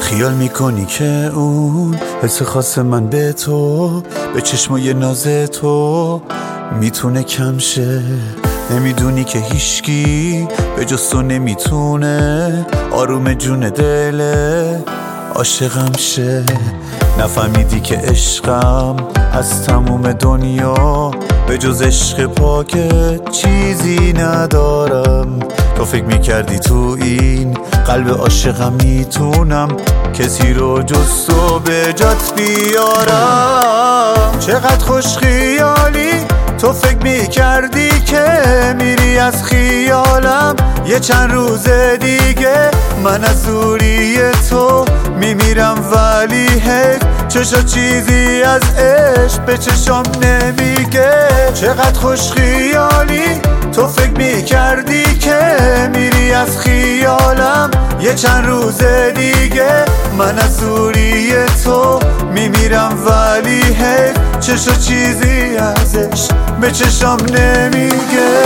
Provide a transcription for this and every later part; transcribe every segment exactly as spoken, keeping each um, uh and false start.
خیال میکنی که اون حس خاص من به تو، به چشمای ناز تو میتونه کم شه. نمیدونی که هیچکی به جز تو نمیتونه آروم جون دل عاشقم شه. نفهمیدی که عشقم از تموم دنیا به جز عشق پاکت چیزی ندارم. تو فکر میکردی تو این قلب عاشقم میتونم کسی رو جز تو به جات بیارم. چقدر خوش خیالی، تو فکر میکردی که میری از خیالم. یه چند روز دیگه من از دوری تو میمیرم، ولی حیف چشا چیزی از عشق به چشام نمیگه. چقدر خوش خیالی، تو فکر میکردی که میری از خیالم. یه چند روز دیگه من از دوری تو میمیرم، ولی حیف چشا چیزی ازش به چشام نمیگه.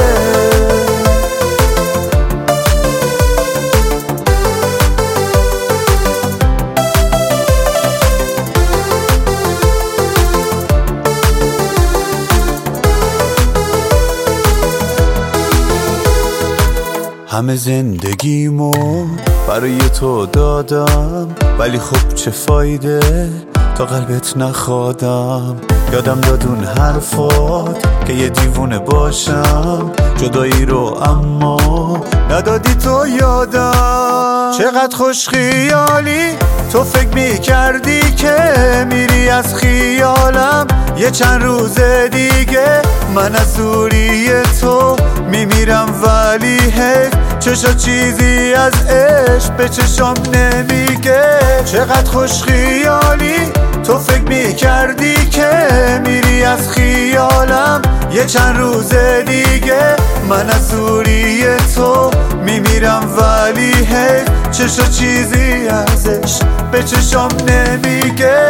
همه زندگیمو برای تو دادم، ولی خب چه فایده تا قلبت نخوادم. یادم داد اون حرفات که یه دیوونه باشم، جدایی رو اما ندادی تو یادم. چقدر خوش خیالی، تو فکر میکردی که میری از خیالم. یه چند روز دیگه من از دوری تو میمیرم، ولی حیف چشا چیزی از عشق به چشام نمیگه. چقدر خوش خیالی، تو فکر میکردی که میری از خیالم. یه چند روز دیگه من از دوری تو میمیرم، ولی حیف چشا چیزی ازش به چشام نمیگه.